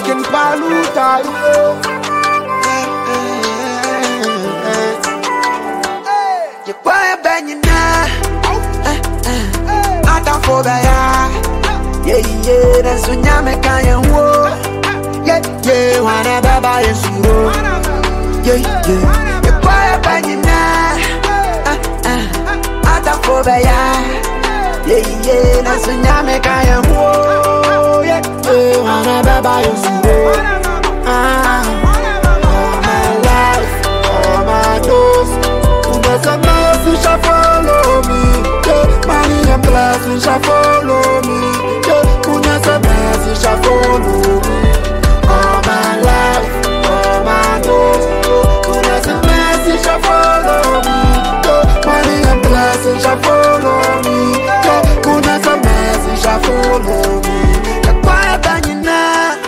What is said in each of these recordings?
King Paluta. You quiet bang you now. I don't for yeah, that's when you make a war. Yeah, whenever by a zero. Yeah, you quiet bang you now. I don't for yeah, that's when you make a war. Yeah, whenever by a zero. All my life, all my days, goodness and mercy shall follow me. Yeah, money and blessings shall follow me. Yeah, goodness and mercy shall follow me. All my life, all my days, goodness and mercy shall follow me. Yeah, money and blessings shall follow me. Yeah, goodness and mercy shall follow me. Yeah, quiet and you know.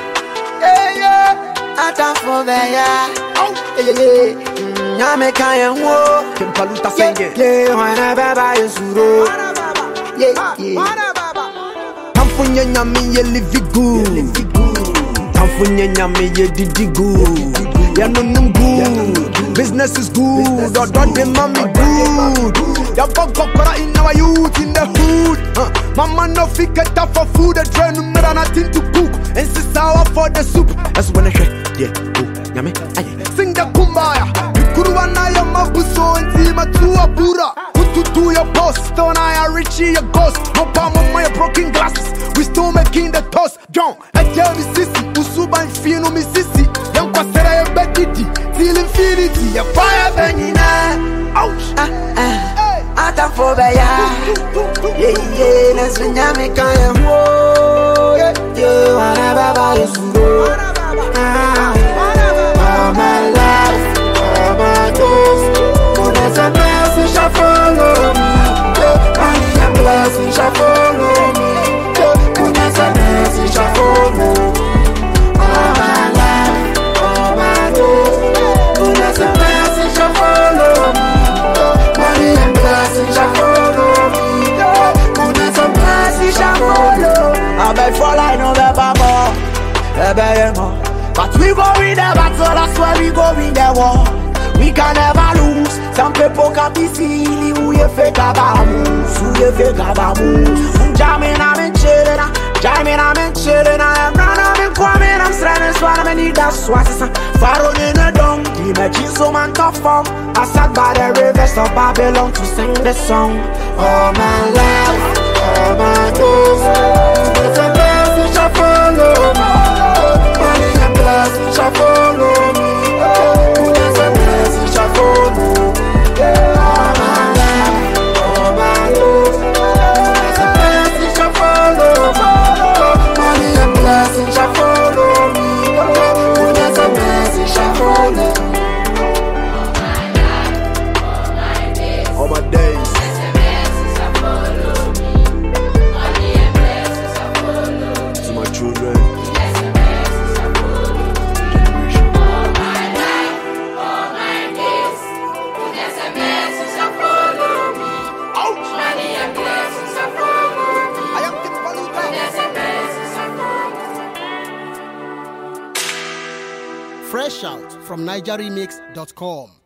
For the yeah, make I am war. King Paluta singing. Yeah, whenever by a zero. Yeah. Tamfunya nyami ye live good. Tamfunya nyami ye didi good. Ya no good. Business is good. Or don't the mommy good. Ya bokokora in our youth in the hood. Mama no figure tough for food. The train no matter nothing to cook. And sister for the soup. That's when I say. Yeah, yummy. Sing the kumbaya. Kuruwana ya mabuso and tima to a bura. Put to your boss. Don't I Richie your ghost. No palm on my broken glasses. We still making the toss. John, I tell me sissy. Usuba and fino me sissy. Young Pasera and Betty. Till infinity. A fire banging. Ouch. Ata for the yeah, that's when you make I am war. Yeah, whatever by you. All my life, all my days, goodness and mercy shall follow me. Money and blessings shall follow me. Goodness and mercy shall follow me. All my life, all my days, goodness and mercy shall follow me. Money and blessings shall follow me. Goodness and mercy shall follow. I beg for light, no better more. But we go in the battle, that's why we go in the war. We can never lose. Some people can be silly. Who you fake about moves? Who you fake about moves? Jamming, I'm in chillin'. Jamming, I'm in chillin'. I am running, I'm in coming. I'm stranded, so I'm in need that swats. Pharaoh in a dung. Imagine so man tough form. I sat by the rivers of Babylon to sing the song. All my life, all my days, goodness and mercy shall follow me. Blessings shall follow me. Goodness and mercy shall follow me. All my life, all my days, goodness and mercy shall follow me. Money and blessings shall follow me. Goodness and mercy shall follow me. All my days, goodness and mercy shall follow me. Money and blessings shall follow me. To my children. Fresh out from NigerRemix.com.